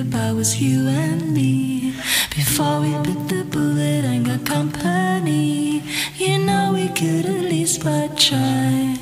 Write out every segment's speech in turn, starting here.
if I was you and me. Before we bit the bullet and got company, you know we could at least but try.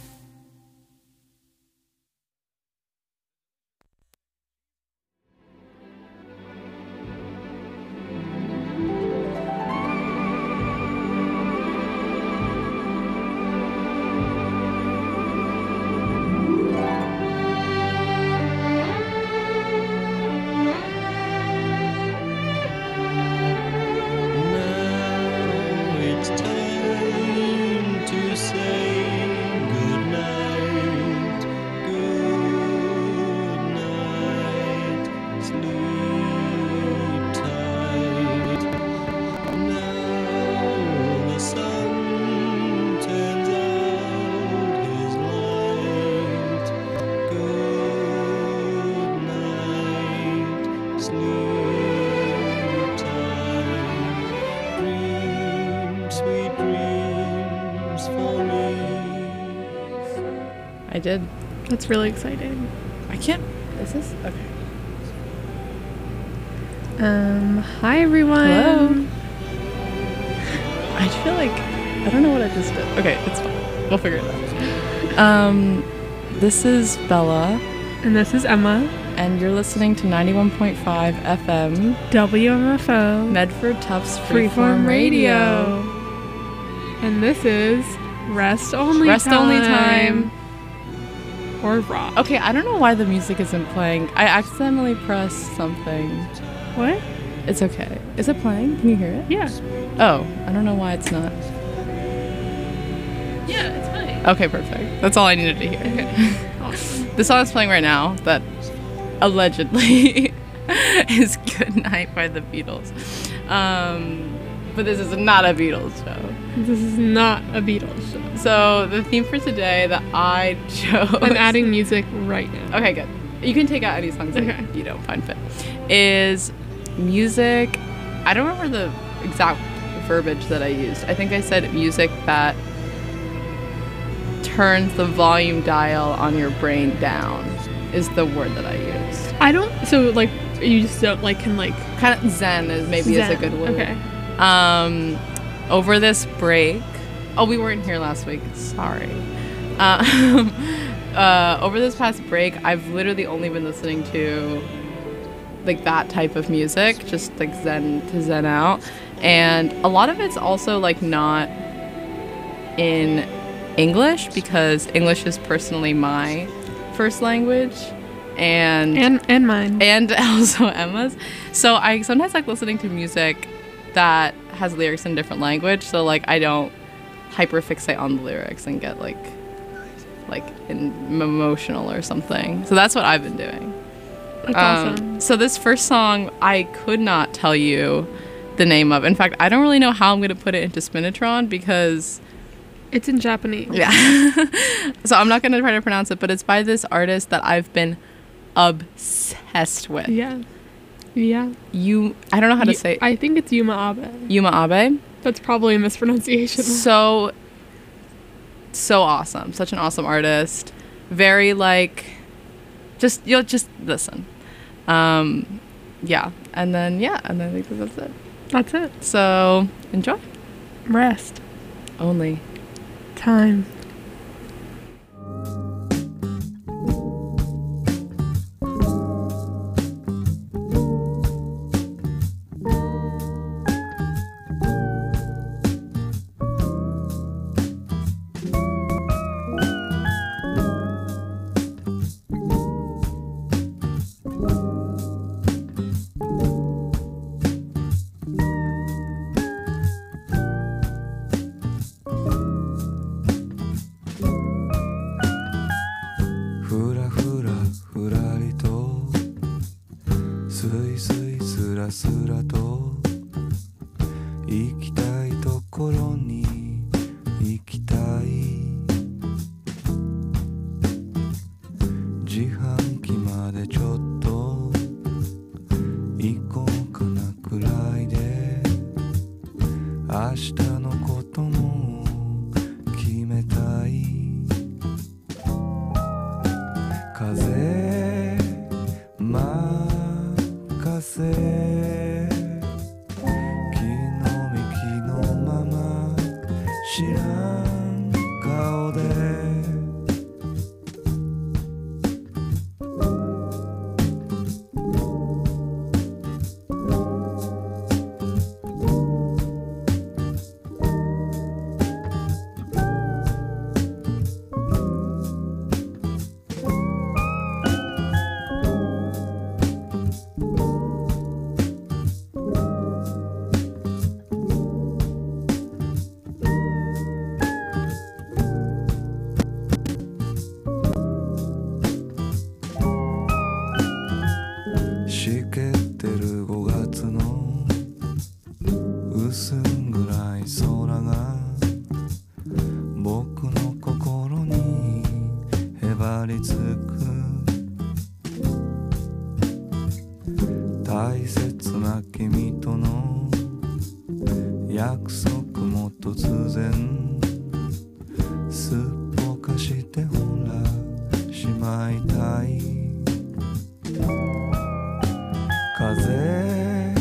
I did. That's really exciting. I can't. Is this okay? Hi everyone. Hello. I feel like I don't know what I just did. Okay, it's fine. We'll figure it out. This is Bella, And this is Emma. and you're listening to 91.5 FM WMFO. Medford Tufts Freeform Radio. And this is Rest Only Time. Or Rock. Okay, I don't know why the music isn't playing. I accidentally pressed something. What? It's okay. Is it playing? Can you hear it? Yeah. Oh, I don't know why it's not. Yeah, it's fine. Okay, perfect. That's all I needed to hear. Okay. Awesome. The song is playing right now that allegedly is Good Night by the Beatles. But this is not a Beatles show. This is not a Beatles show. So the theme for today that I chose... I'm adding music right now. Okay, good. You can take out any songs that you don't find fit. Is music... I don't remember the exact verbiage that I used. I think I said music that turns the volume dial on your brain down is the word that I used. I don't... So, like, you just don't, like, can, like... Kind of zen is maybe is a good word. Okay. Over this break... Oh, we weren't here last week. Sorry. Over this past break, I've literally only been listening to like that type of music, just like zen out. And a lot of it's also like not in English because English is personally my first language. And mine. And also Emma's. So I sometimes like listening to music that has lyrics in different language. So like I don't hyperfixate on the lyrics and get like emotional or something. So that's what I've been doing. That's awesome. So this first song I could not tell you the name of. In fact, I don't really know how I'm going to put it into Spinitron because it's in Japanese. Yeah. So I'm not going to try to pronounce it, but it's by this artist that I've been obsessed with. Yeah. Yeah. I don't know how to say it. I think it's Yuma Abe. Yuma Abe? That's probably a mispronunciation. So awesome. Such an awesome artist. Very like you'll just listen. Yeah. And then I think that's it. That's it. So enjoy. Rest. Only. Time. 風待っせ気の身気のまま知らん顔でしけってる5月の薄暗い空が僕の心にへばりつく大切な君との約束も突然すっぽかしてほらしまいたい風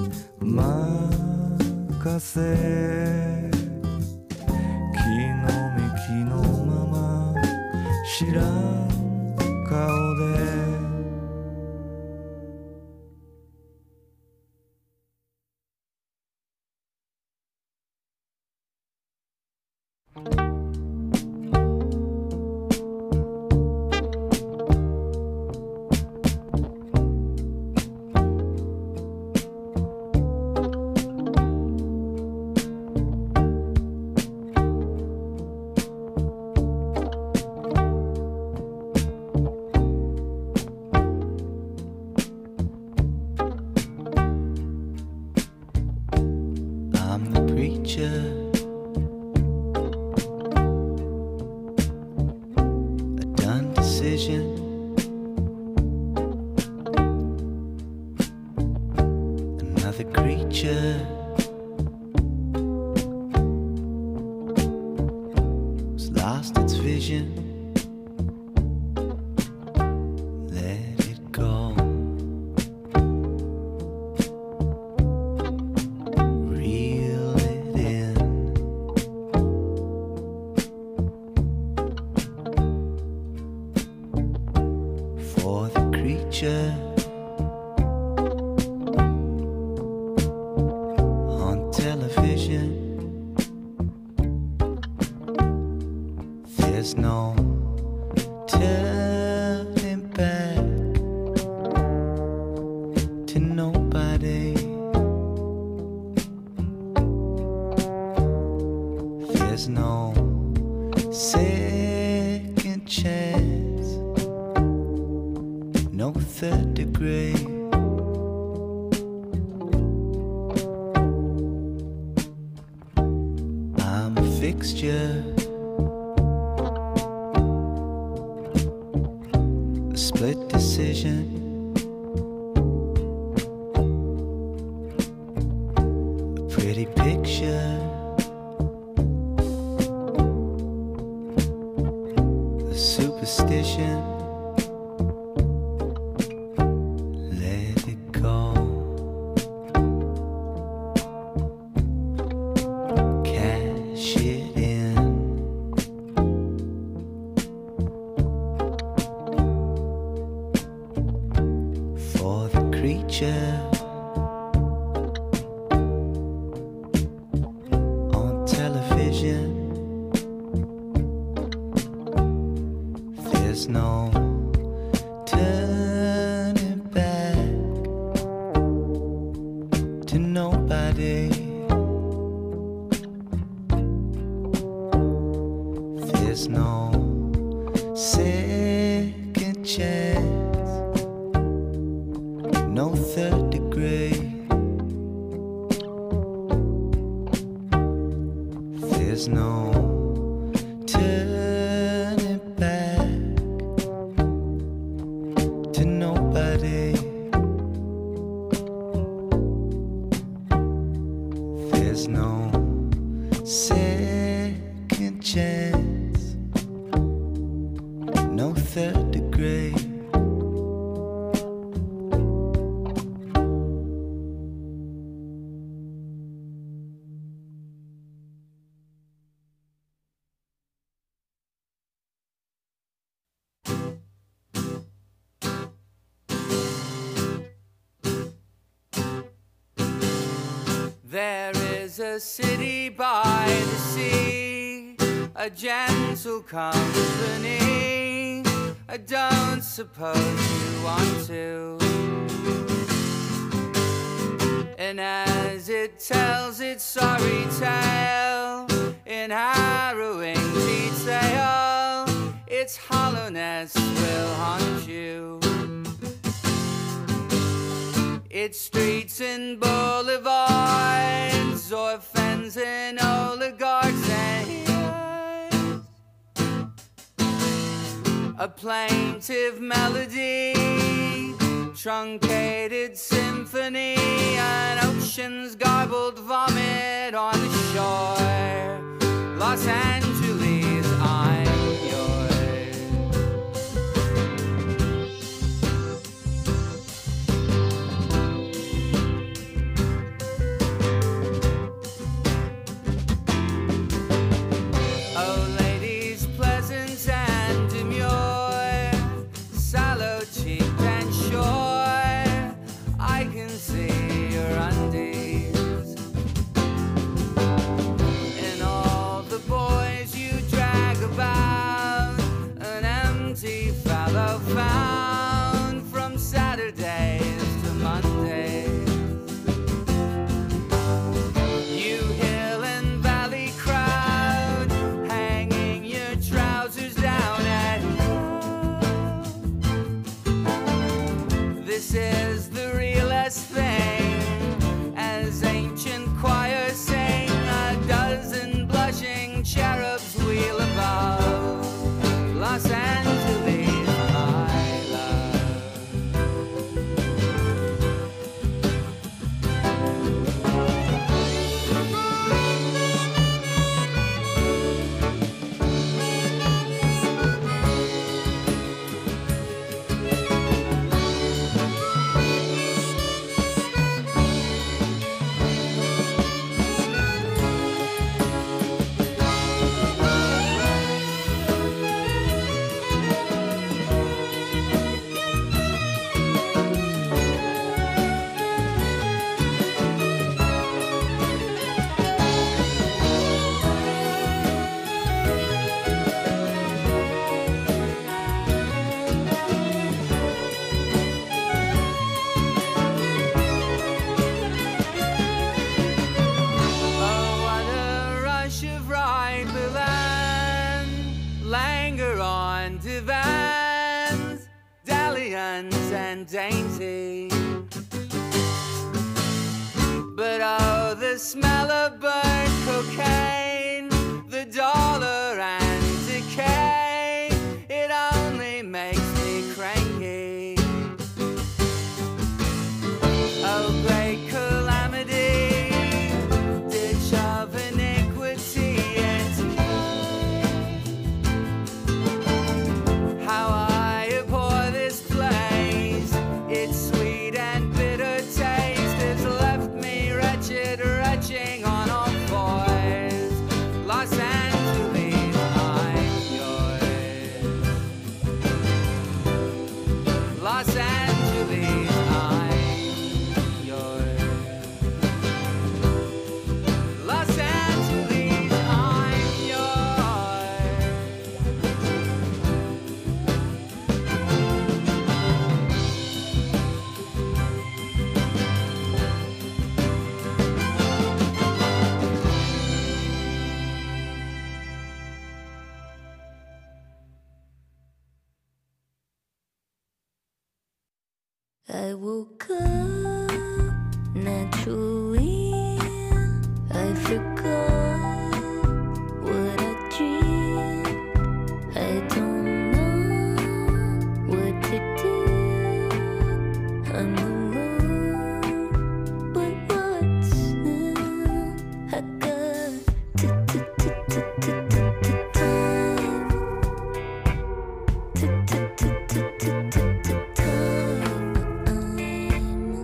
任せ気の身気のまま知らん顔でI'm the preacher, a done decision. Another creature who's lost its vision. Let it go. For the creature on television, there's no turning back to nobody. There's no second chance, no third degree. I'm a fixture, a split decision. A pretty picture, a superstition. Let it go. Cash it in. For the creature on television, there's no turning back to nobody. There's no second chance, no third degree. There's no turning back to nobody. There's no second chance, no third degree. There's a city by the sea, a gentle company. I don't suppose you want to. And as it tells its sorry tale in harrowing detail, its hollowness will haunt you. Its streets and boulevards, orphans and oligarchs and heroes. A plaintive melody, truncated symphony, an ocean's garbled vomit on the shore. Los Angeles, I'm yours. Oh, ladies pleasant and demure, sallow cheeked and sure, I can see your undies. And all the boys you drag about, an empty fallow found from Saturdays to Mondays. You hill and valley crowd, hanging your trousers down at you. This is the realest thing, as ancient choirs sing, a dozen blushing cherubs wheel above Los Angeles, my love. Oh, what a rush of ripe land, languor on divans, dalliance and dainty. But oh, the smell of burnt cocaine, the dollar and decay, it only makes me cranky. Oh, great calamity, ditch of iniquity, and how I abhor this place. Its sweet and bitter taste has left me wretched, retching on all fours. Los Angeles, I'm yours. Los Angeles, I'm yours. Los Angeles, I'm yours. I woke up naturally. I forgot what I dreamed. I don't know what to do. I'm alone, but what's new? I got time.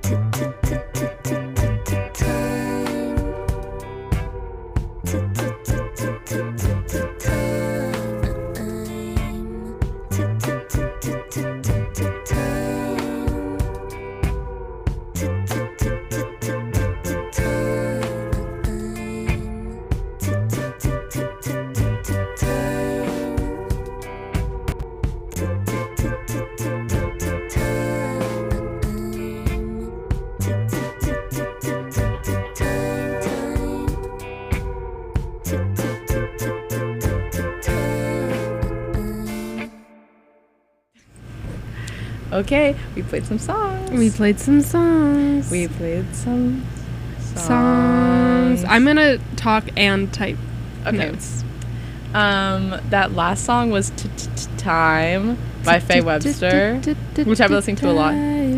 Okay, we played some songs. We played some songs. We played some songs. I'm gonna talk and type notes. That last song was Time by Faye Webster, which I've been listening to a lot.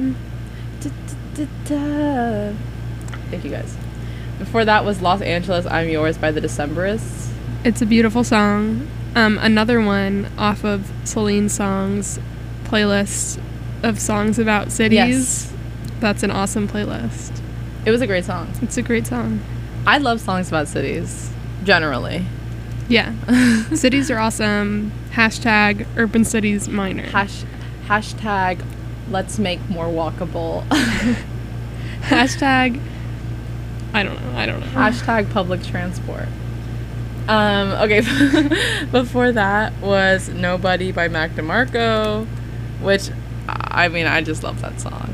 Thank you guys. Before that was Los Angeles, I'm Yours by the Decemberists. It's a beautiful song. Another one off of Celine Song's playlist of songs about cities. Yes. That's an awesome playlist. It was a great song. It's a great song. I love songs about cities, generally. Yeah. Cities are awesome. Hashtag urban cities minor. Hashtag let's make more walkable. Hashtag I don't know. Hashtag public transport. Okay. Before that was Nobody by Mac DeMarco, which, I mean, I just love that song.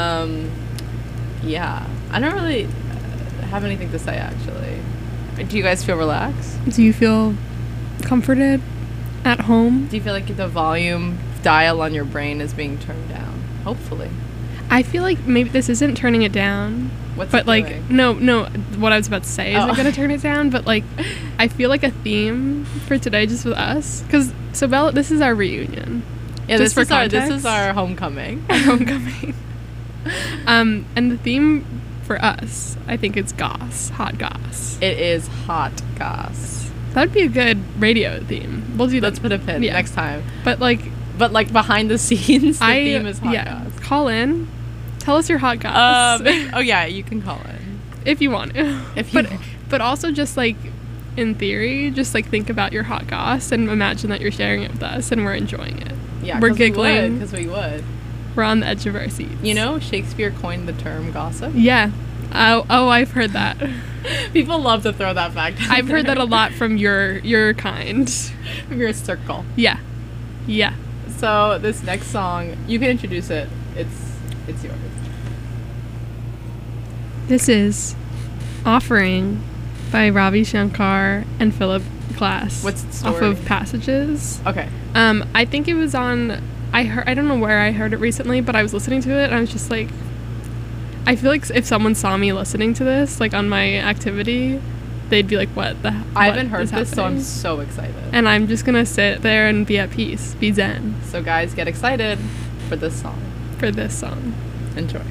Yeah. I don't really have anything to say, actually. Do you guys feel relaxed? Do you feel comforted at home? Do you feel like the volume dial on your brain is being turned down? Hopefully. I feel like maybe this isn't turning it down. What's but it like doing? no, what I was about to say isn't Oh. gonna turn it down. But like, I feel like a theme for today just with us, because so Bella, this is our reunion. Yeah, Just this for is context. our homecoming. Homecoming. And the theme for us, I think it's goss, hot goss. It is hot goss. That would be a good radio theme. We'll do that. Let's put a pin Yeah. next time. But like, But like behind the scenes, the theme is hot goss. Call in. Tell us your hot goss. Oh yeah, you can call in. If you want to. If you but want. but also just like in theory, just like think about your hot goss and imagine that you're sharing it with us and we're enjoying it. Yeah, we're giggling. because we would. We're on the edge of our seats. You know, Shakespeare coined the term gossip. Yeah. Oh, I've heard that. People love to throw that fact. I've heard that a lot from your kind. From your circle. Yeah. Yeah. So this next song, you can introduce it. It's yours. This is Offering by Ravi Shankar and Philip Glass. What's the Off story? of Passages. Okay. I think it was on. I don't know where I heard it recently, but I was listening to it and I was just like, I feel like if someone saw me listening to this, like on my activity, they'd be like, "What the?" I what haven't heard is this, so I'm happening?" so excited. And I'm just gonna sit there and be at peace, be zen So guys, get excited for this song. for this song. Enjoy.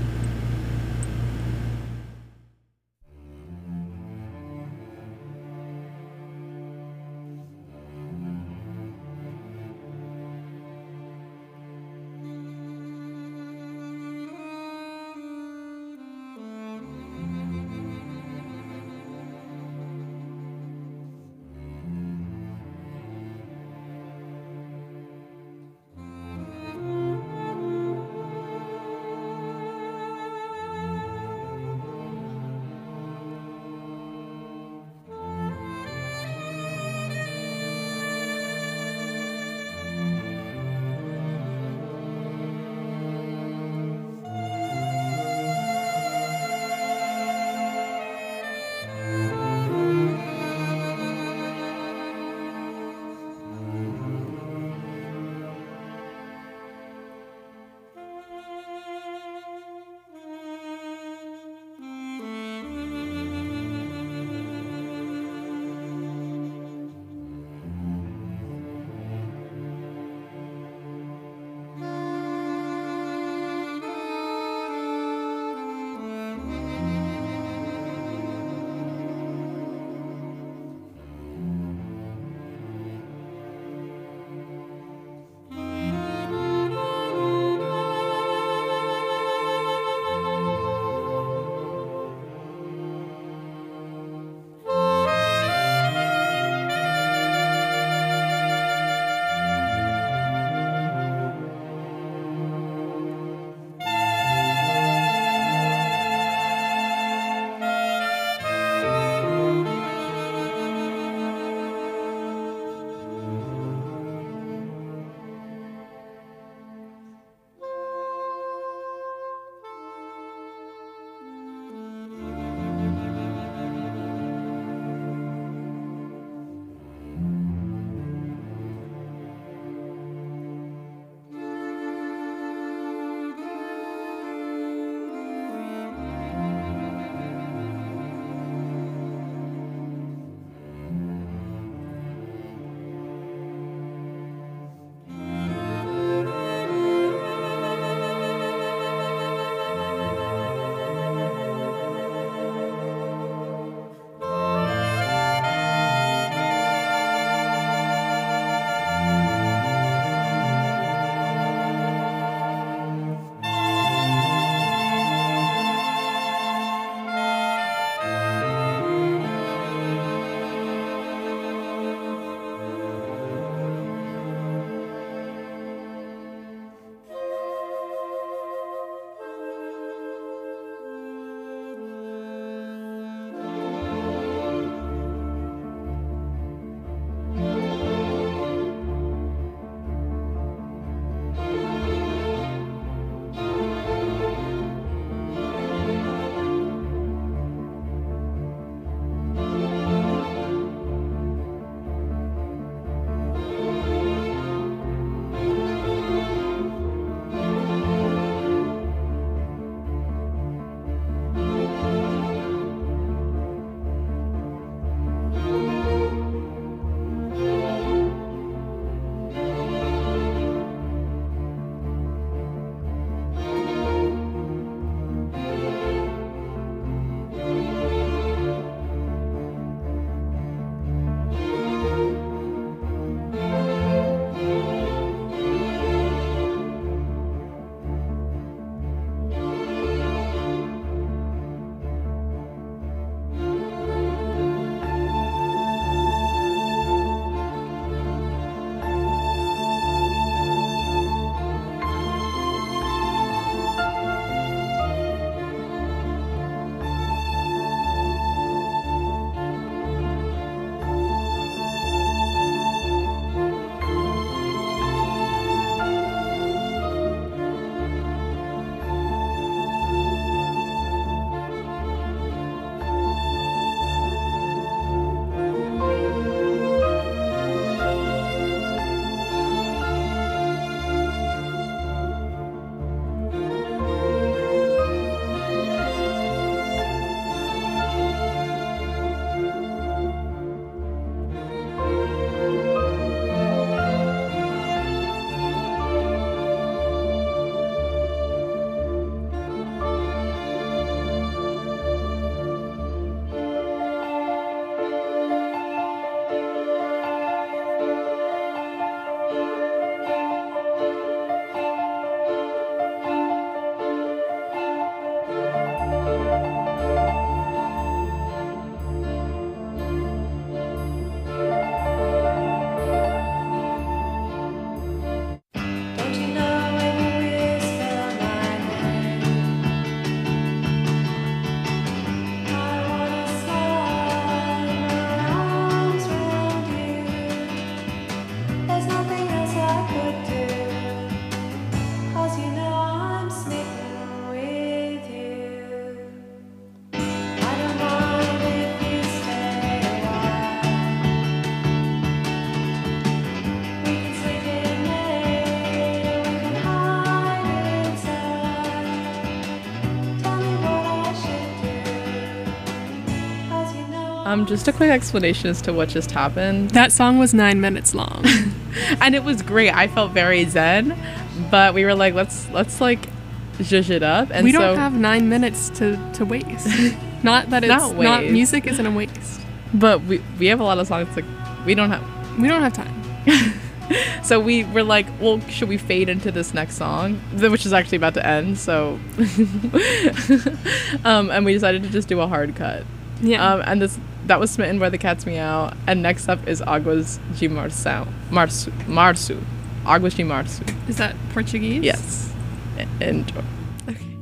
Just a quick explanation as to what just happened. That song was 9 minutes long. And it was great. I felt very zen, but we were like, let's like zhuzh it up. And We so don't have 9 minutes to waste. Not that it's Not not waste. music isn't a waste. but we have a lot of songs like we don't have. We don't have time. So we were like, well, should we fade into this next song, which is actually about to end? So, and we decided to just do a hard cut. Yeah. And that was Smitten by the Cat's Meow. And next up is Águas de Março. Águas de Março. Is that Portuguese? Yes. Enjoy. Okay.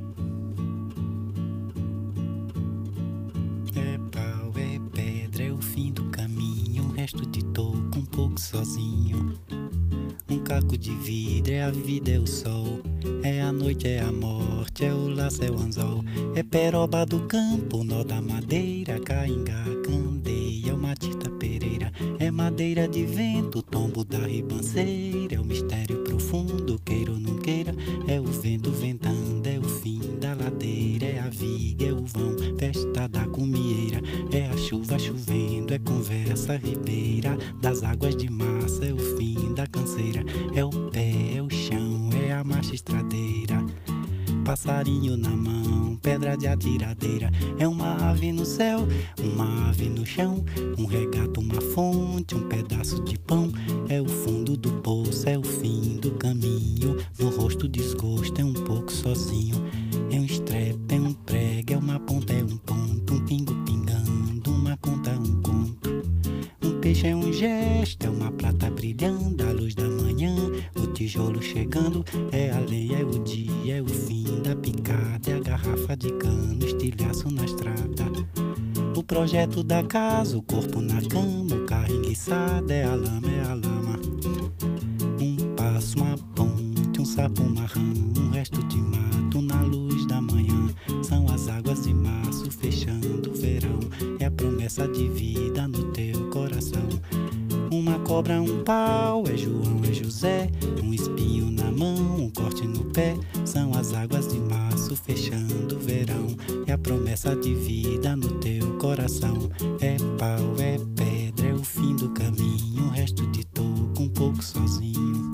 É pau, é pedra, é o fim do caminho. O resto de toco um pouco sozinho. Um caco de vidro, é a vida, é o sol. É a noite, é a morte, é o laço, é o anzol. É peroba do campo, nó da madeira. Caingá, candeia, é o matita pereira. É madeira de vento, tombo da ribanceira. É o mistério profundo, queira ou não queira. É o vento ventando, é o fim da ladeira. É a viga, é o vão, festa da cumieira. É a chuva chovendo, é conversa ribeira. Das águas de massa, é o fim da canseira. É o pé, é o chão, é a marcha estradeira. Passarinho na mão, pedra de atiradeira. É uma ave no céu, uma ave no chão. Um regato, uma fonte, um pedaço de pão. É o fundo do poço, é o fim do caminho. No rosto desgosto, é um pouco sozinho. É um estrepe, é um prego, é uma ponta, é um ponto. Um pingo pingando, uma conta, um conto. Um peixe é um gesto, é uma prata brilhando. A luz da manhã, o tijolo chegando. É a lenha, é o dia, é o fim da picada. É a garrafa de cano, estilhaço na estrada. O projeto da casa, o corpo na cama. O carro enguiçado, é a lama, é a lama. Um passo, uma ponte, um sapo marrão. Um resto de mato na luz da manhã. São as águas de março fechando o verão. É a promessa de vida no teu coração. Uma cobra, um pau, é João, é José. Um espinho na mão, um corte no pé. São as águas de março fechando o verão. É a promessa de vida no teu coração. É pau, é pedra, é o fim do caminho. O resto de toco um pouco sozinho.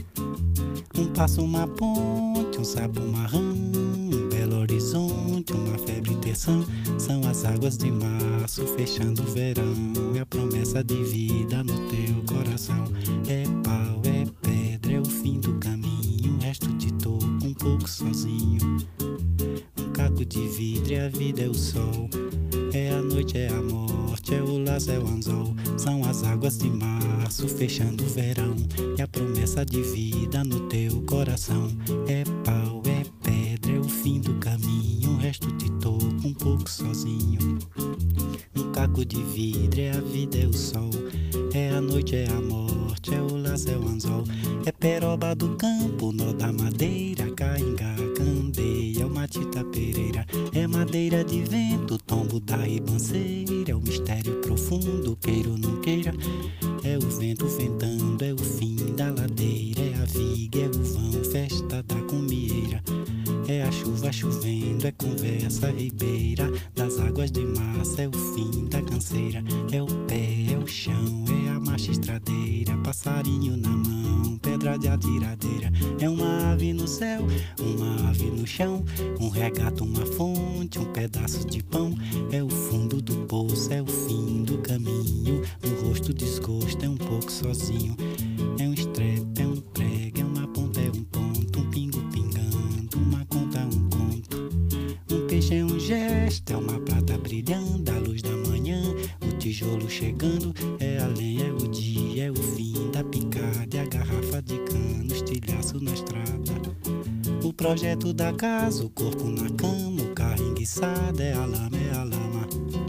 Um passo, uma ponte, um sapo marrão. Um belo horizonte, uma febre terçã. São as águas de março fechando o verão. É a promessa de vida no teu coração. É pau, é pedra, é o fim do caminho. O resto de toco um pouco sozinho. Um caco de vidro, é a vida, é o sol. É a noite, é a morte, é o laço, é o anzol. São as águas de março fechando o verão. E a promessa de vida no teu coração. É pau, é pedra, é o fim do caminho. O resto de toco um pouco sozinho. Um caco de vidro, é a vida, é o sol. É a noite, é a morte, é o laço, é o anzol. É peroba do campo, nó da madeira. Caingá, candeia, é o matita pereira. É madeira de vento, tombo da ribanceira. É o mistério profundo, queira ou não queira. É o vento ventando, é o fim da ladeira. É a viga, é o vão, festa da cumieira. É a chuva chovendo, é conversa ribeira. Das águas de massa, é o fim da canseira. É o pé, é o chão, é a marcha estradeira. Passarinho na mão, pedra de atiradeira. É uma ave no céu, uma ave no chão. Um regato, uma fonte, um pedaço de pão. É o fundo do poço, é o fim do caminho. No rosto desgosto, é um pouco sozinho. É um estrepe, é um prego, é uma ponta, é um ponto. Um pingo pingando, uma conta, um conto. Um peixe é um gesto, é uma prata brilhando. A luz da manhã, o tijolo chegando. É a lenha, é o dia, é o fim da picada. É a garrafa de cano, estilhaço na estrada. O projeto da casa, o corpo na cama. O carro enguiçado, é a lama, é a lama.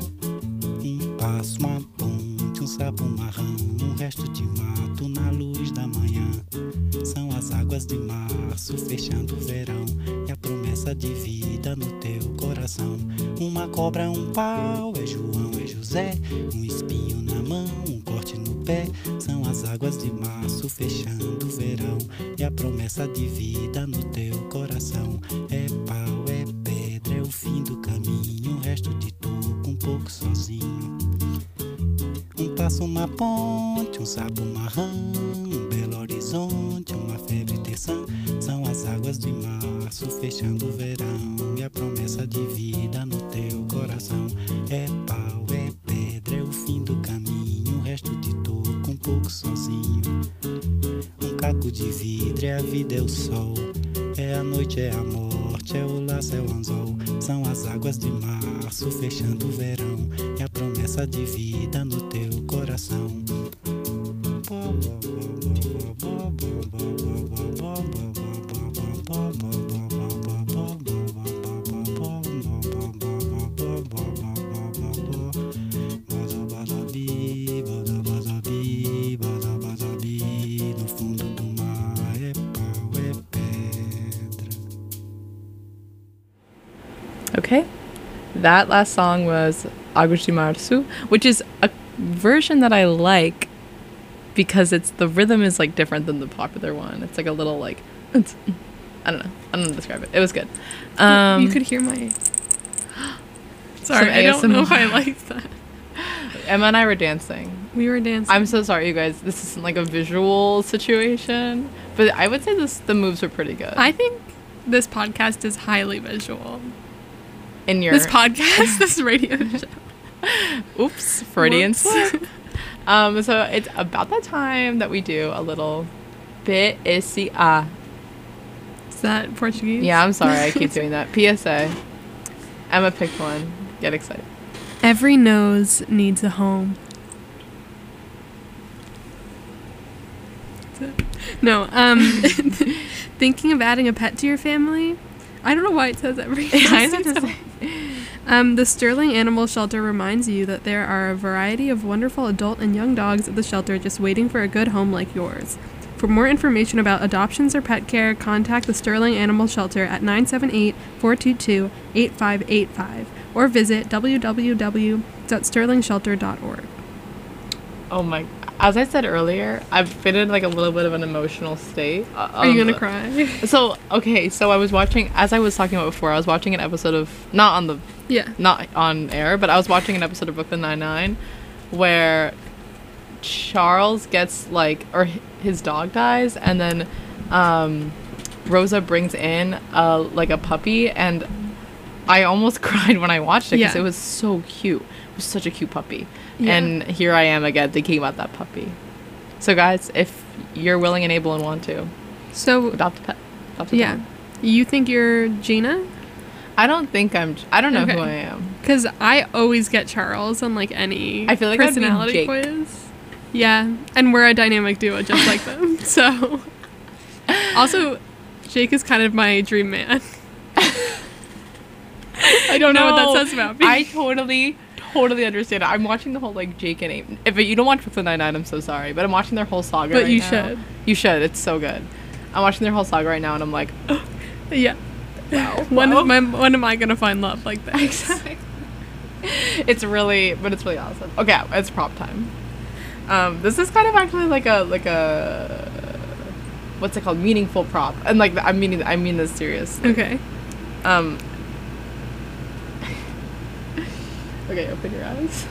Um passo, uma ponte, um sapo marrão. Um resto de mato na luz da manhã. São as águas de março fechando o verão. É a promessa de vida no teu coração. Uma cobra, um pau, é João, é José. Um espinho na mão, um corte no pé. São as águas de março fechando o verão. É a promessa de vida no teu coração. É pau, é pedra, é o fim do caminho. O resto de toco um pouco sozinho. traça uma ponte, um sapo marrão, um belo horizonte, uma febre terção. São as águas de março fechando o verão e a promessa de vida no teu coração. É pau, é pedra, é o fim do caminho, o resto de toco um pouco sozinho. Um caco de vidro, é a vida, é o sol, é a noite, é a morte, é o laço, é o anzol. São as águas de março fechando o verão e a promessa de vida no teu coração. No fundo do mar é pau, é pedra. Okay. That last song was Águas de Março, which is a version that I like because it's the rhythm is like different than the popular one. It's like a little like I don't know. I don't know how to describe it. It was good. You could hear my Sorry, Some I don't know if ASMR. I liked that. Emma and I were dancing. We were dancing. I'm so sorry, you guys. This isn't like a visual situation, but I would say the moves were pretty good. I think this podcast is highly visual. In your This podcast, this radio show. oops, Freudian Whoops. slip. So it's about that time that we do a little PSA. Is that Portuguese? Yeah, I'm sorry, I keep doing that. PSA. Emma picked one. Get excited. Every nose needs a home. No, thinking of adding a pet to your family? I don't know why it says every I was nose about to needs a home. The Sterling Animal Shelter reminds you that there are a variety of wonderful adult and young dogs at the shelter just waiting for a good home like yours. For more information about adoptions or pet care, contact the Sterling Animal Shelter at 978-422-8585 or visit www.sterlingshelter.org. Oh my! As I said earlier, I've been in like a little bit of an emotional state. Are you gonna cry? So okay, so I was watching, as I was talking about before, I was watching an episode of not on air, but I was watching an episode of Brooklyn Nine-Nine where Charles gets like, or his dog dies, and then Rosa brings in like a puppy, and I almost cried when I watched it because Yeah. it was so cute. It was such a cute puppy. Yeah. And here I am again thinking about that puppy. So guys, if you're willing and able and want to, So, adopt a pet. Adopt a yeah. dog. You think you're Gina? I don't know Okay. who I am. Because I always get Charles on like any I feel like I'd be personality Jake. quiz. Yeah, and we're a dynamic duo just like them. So, also, Jake is kind of my dream man. I don't know what that says about me. I totally understand it. I'm watching the whole like Jake and Amy. If you don't watch Brooklyn Nine-Nine, I'm so sorry, but I'm watching their whole saga. But right you now. should. You should. It's so good. I'm watching their whole saga right now, and I'm like, Yeah. wow. When am I gonna find love like that? Exactly. It's really awesome. Okay, it's prop time. This is kind of actually like a what's it called? Meaningful prop, and like I mean this seriously. Okay. Okay, open your eyes.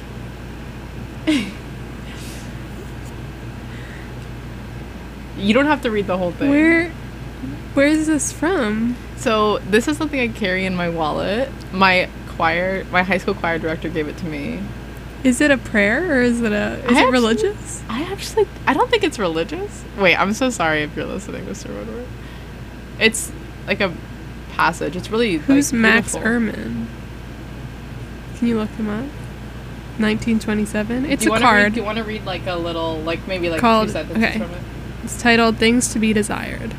You don't have to read the whole thing. Where is this from? So this is something I carry in my wallet. My high school choir director gave it to me. Is it a prayer or is it religious? I don't think it's religious. Wait, I'm so sorry if you're listening, Mr. Woodward. It's like a passage. It's really Who's like, Max beautiful. Ehrman? Can you look him up? 1927. It's Do you a wanna card. do you want to read like a little, like maybe like Called- two sentences okay. from it? It's titled "Things to Be Desired."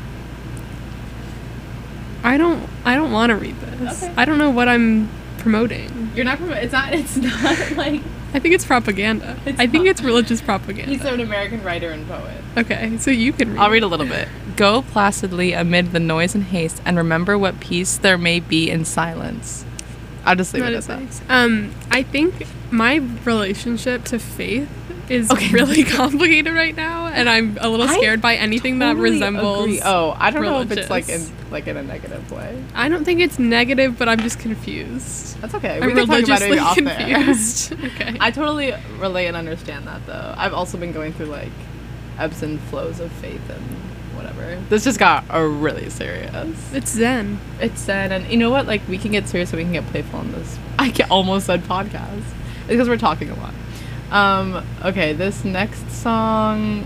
I don't want to read this. Okay. I don't know what I'm promoting. You're not. It's not like. I think it's propaganda. I think it's religious propaganda. He's an American writer and poet. Okay, so you can read. I'll it. read a little bit. Go placidly amid the noise and haste, and remember what peace there may be in silence. I'll just leave That it is at that. nice. I think my relationship to faith is really complicated right now, and I'm a little I scared by anything that Totally resembles. agree. Oh, I don't know if it's religious. like in a negative way. I don't think it's negative, but I'm just confused. That's okay. I'm We can talk about religiously it off there. confused. Okay. I totally relate and understand that though. I've also been going through like ebbs and flows of faith and whatever. This just got really serious. It's Zen. It's Zen, and you know what? Like we can get serious and we can get playful in this. Almost said podcast. It's because we're talking a lot. Okay, this next song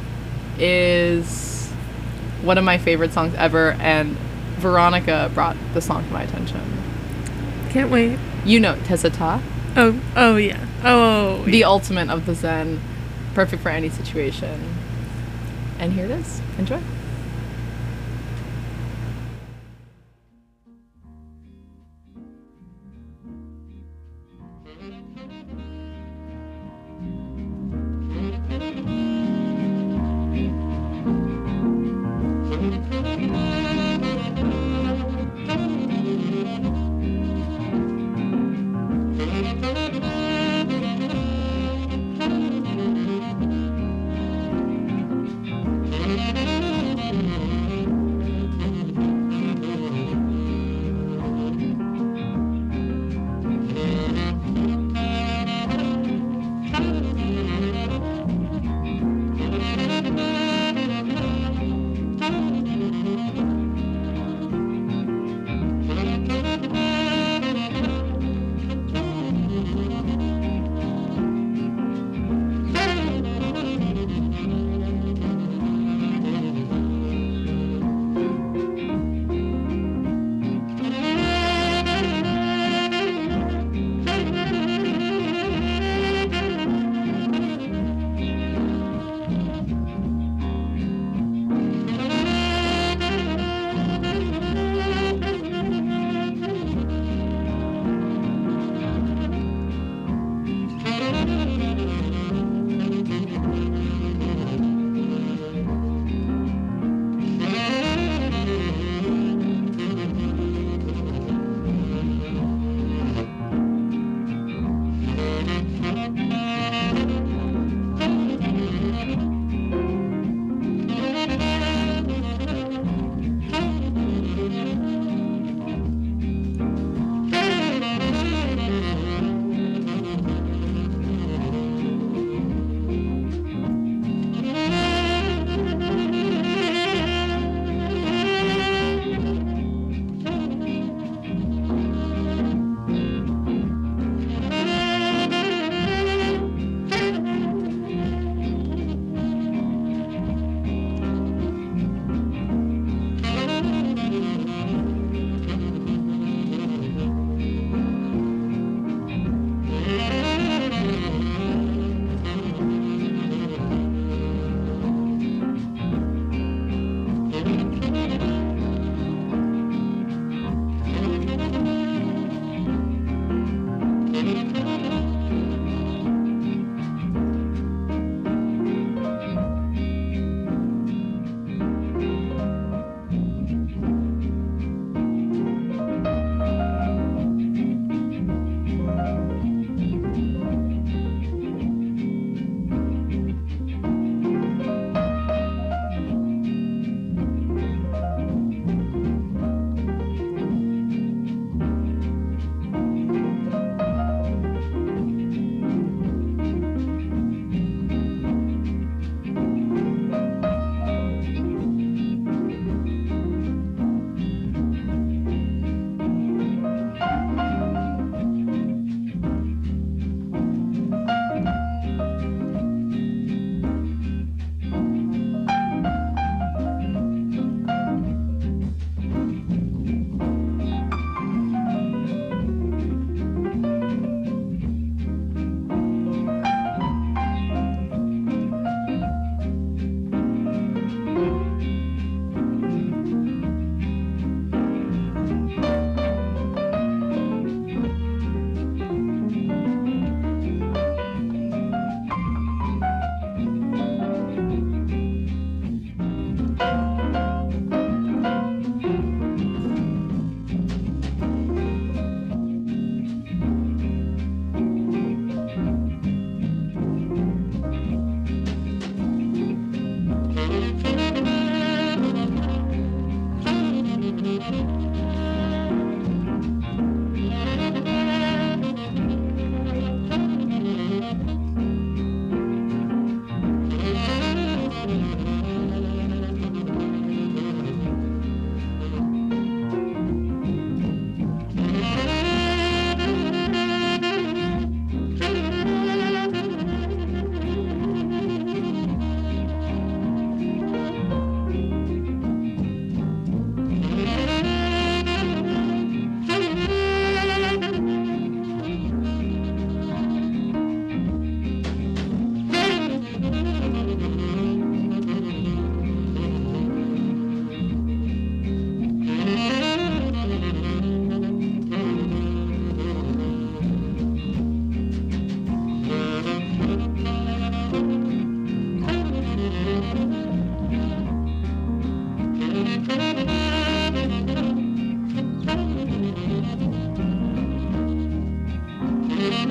is one of my favorite songs ever, and Veronica brought the song to my attention. Can't wait. You know Tezata, Oh yeah. Oh. the ultimate of the Zen, perfect for any situation. And here it is. Enjoy.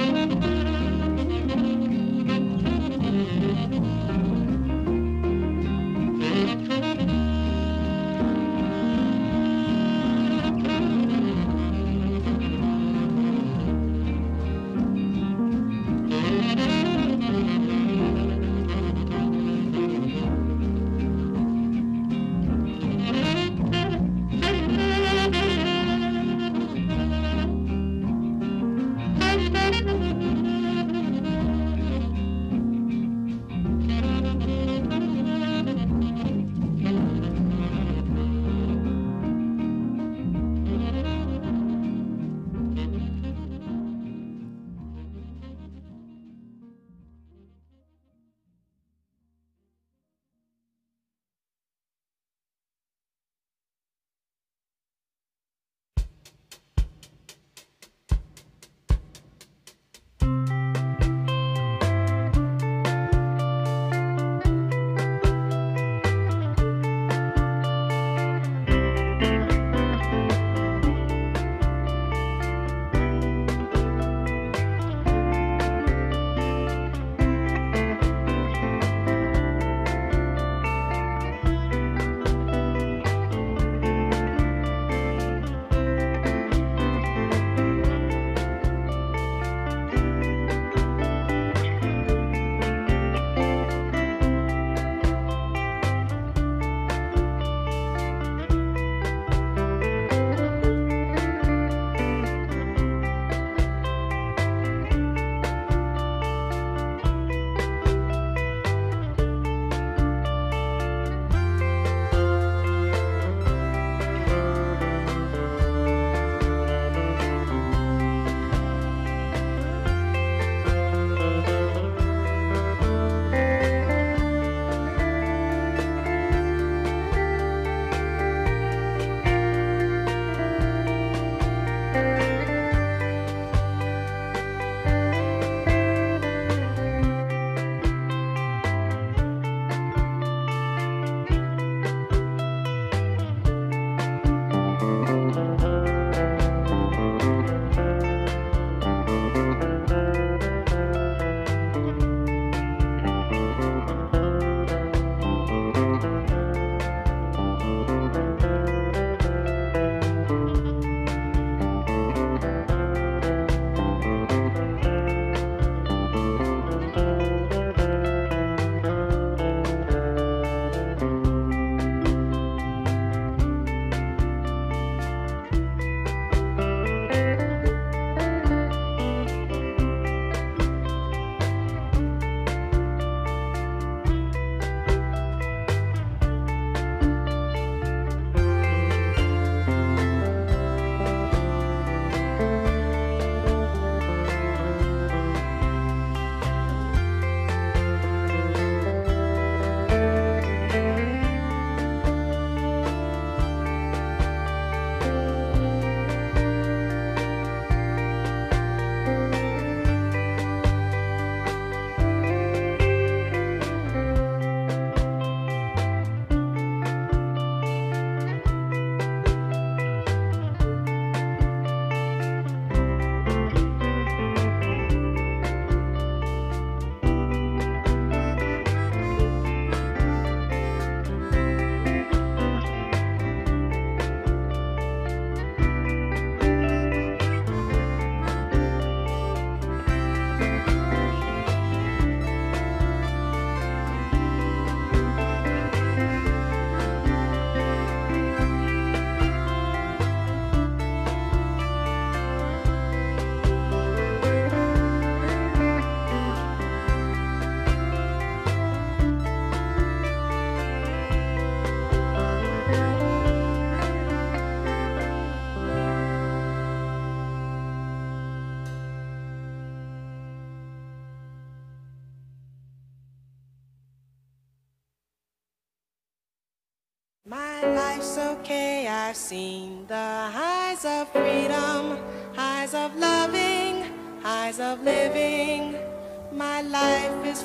My life's okay, I've seen the highs of freedom, highs of loving, highs of living. My life is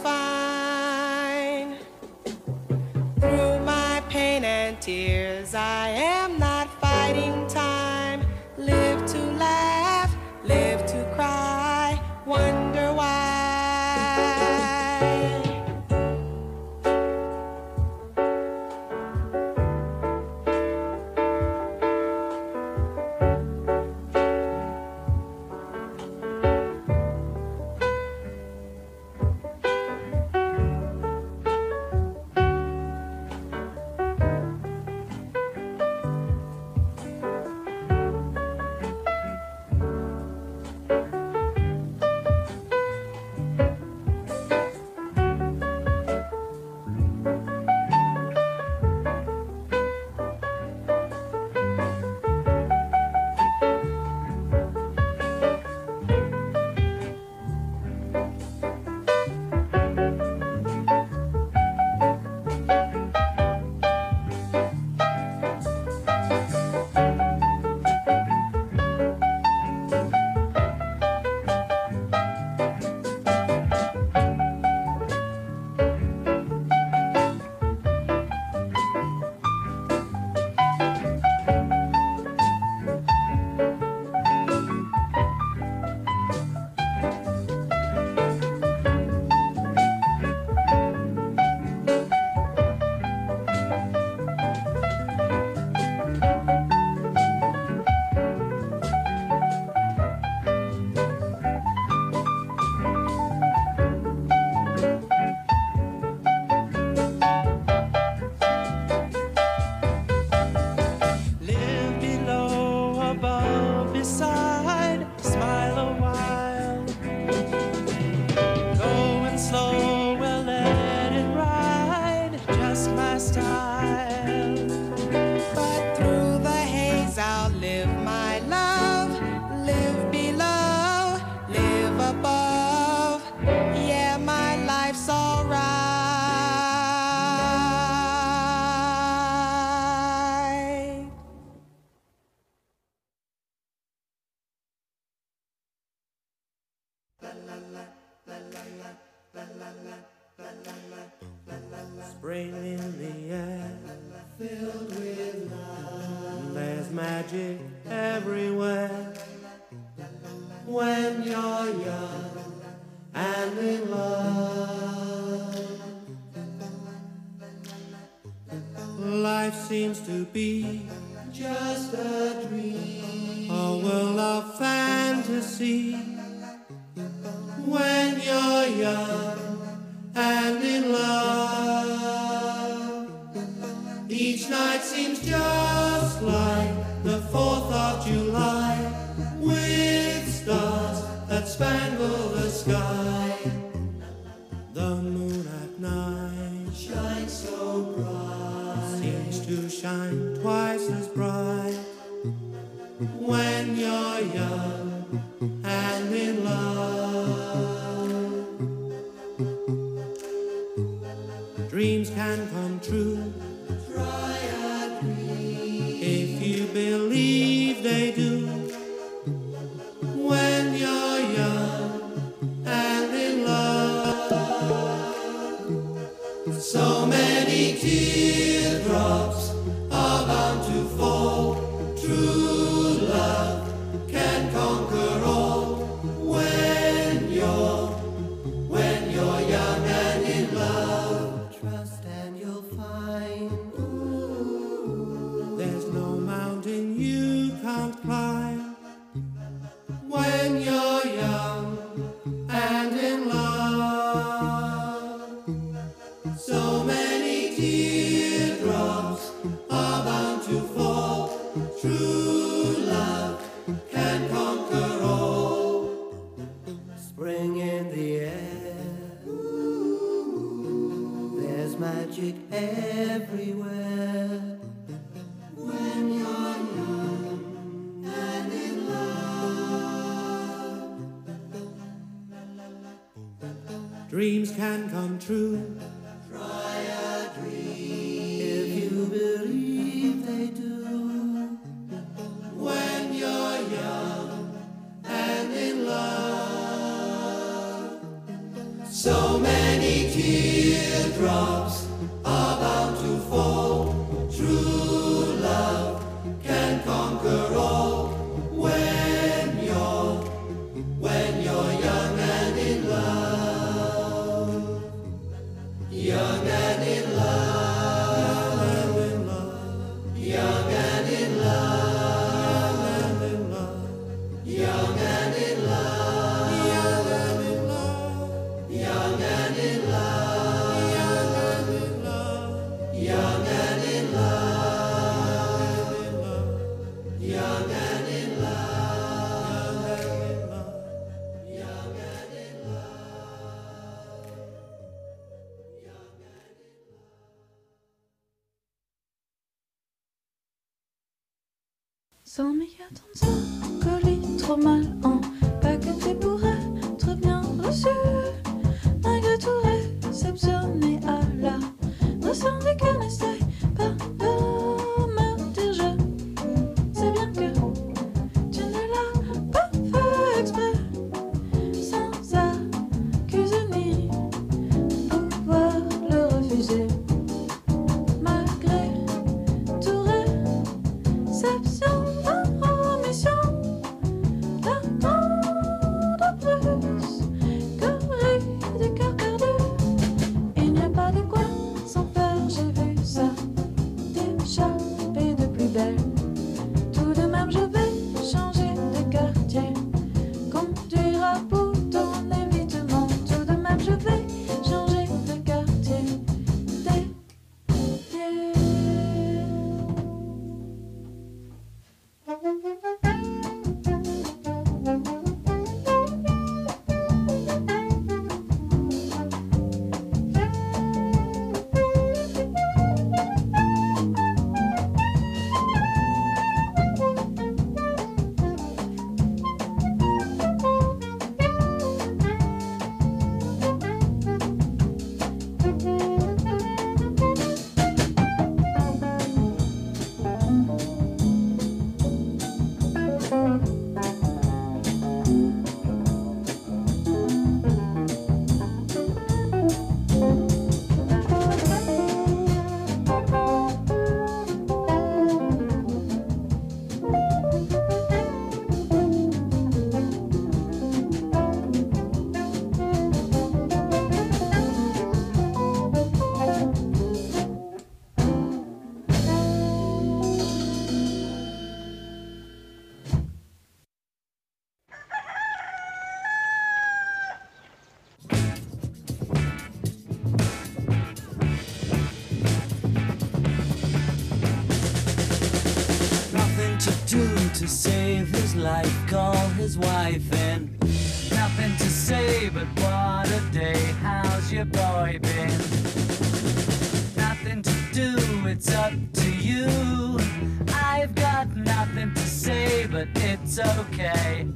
fine. Through my pain and tears, I am not fighting time. Live to laugh, live to cry. One Spring in the air, filled with love. There's magic everywhere when you're young and in love. Life seems to be just a dream, a world of fantasy when you're young and in love. Each night seems just like the 4th of July, with stars that spangle the sky. The moon at night shines so bright, seems to shine twice as bright when you're young and in love. Dreams can come true, try a dream, if you believe they do. When you're young and in love, so many teardrops are bound to fall. True love can conquer all. When you're young and in love, trust and you'll find there's no mountain you can't climb. When you're young and in love, so many teardrops are bound to fall. True love can conquer all. Spring in the air, there's magic everywhere when you're young and in love. Dreams can come true, try a dream, if you believe they do. When you're young and in love, so many teardrops are bound to fall. True love can conquer all. When you're young and in love, young and in love, young and in love, young and in love, young and in love, young and in love, young and in love, young and in Sans meilleur ton ça, colis trop mal en paqueté pour être bien reçu. Malgré tout réceptionné à la notion des qu'elle n'essaye pas de me dire je sais bien que tu ne l'as pas fait exprès, sans accuser ni pouvoir le refuser. Malgré tout réception, omission, d'attendre plus que rire du cœur perdu. Il n'y a pas de quoi sans faire, j'ai vu ça t'échapper de plus belle. Tout de même je vais changer de quartier, conduire à bout ton évitement. Tout de même je vais changer de quartier, to save his life, call his wife and nothing to say but what a day, how's your boy been? Nothing to do, it's up to you. I've got nothing to say but it's okay.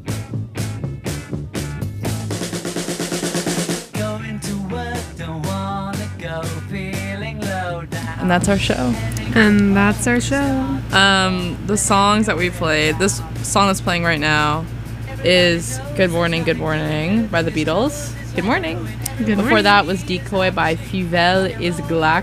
Going to work, don't wanna go, feeling low down. And that's our show. And that's our show. The songs that we played, this song that's playing right now is Good Morning by the Beatles. Good morning. Good Before morning. that was Decoy by Fievel is Glock.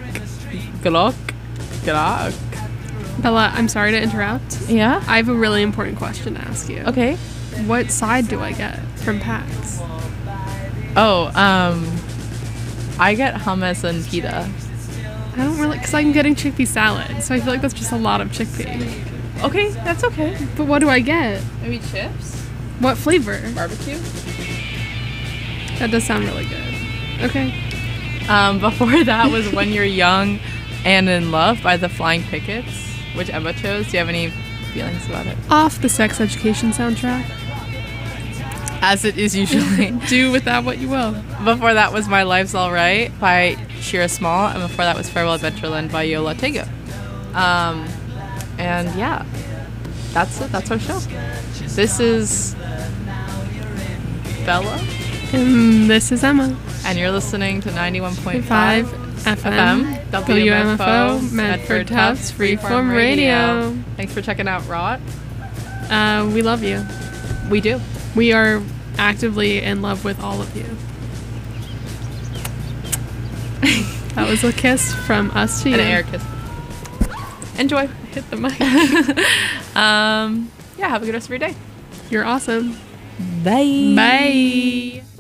Bella, I'm sorry to interrupt. Yeah? I have a really important question to ask you. Okay. What side do I get from PAX? Oh, I get hummus and pita. I don't really, because I'm getting chickpea salad, so I feel like that's just a lot of chickpea. Okay, that's okay. But what do I get? Maybe chips? What flavor? Barbecue? That does sound really good. Okay. Before that was When You're Young and in Love by the Flying Pickets, which Emma chose. Do you have any feelings about it? Off the Sex Education soundtrack. As it is usually. Do with that what you will. Before that was My Life's Alright by Shira Small, and before that was Farewell Adventureland by Yola Tego. And yeah, that's it. That's our show. This is Bella. And this is Emma. And you're listening to 91.5 FM, WMFO, Medford Tufts, Freeform Radio. Thanks for checking out Rot. We love you. We do. We are actively in love with all of you. That was a kiss from us to you. An air kiss. Enjoy. Hit the mic. Yeah, have a good rest of your day. You're awesome. Bye. Bye.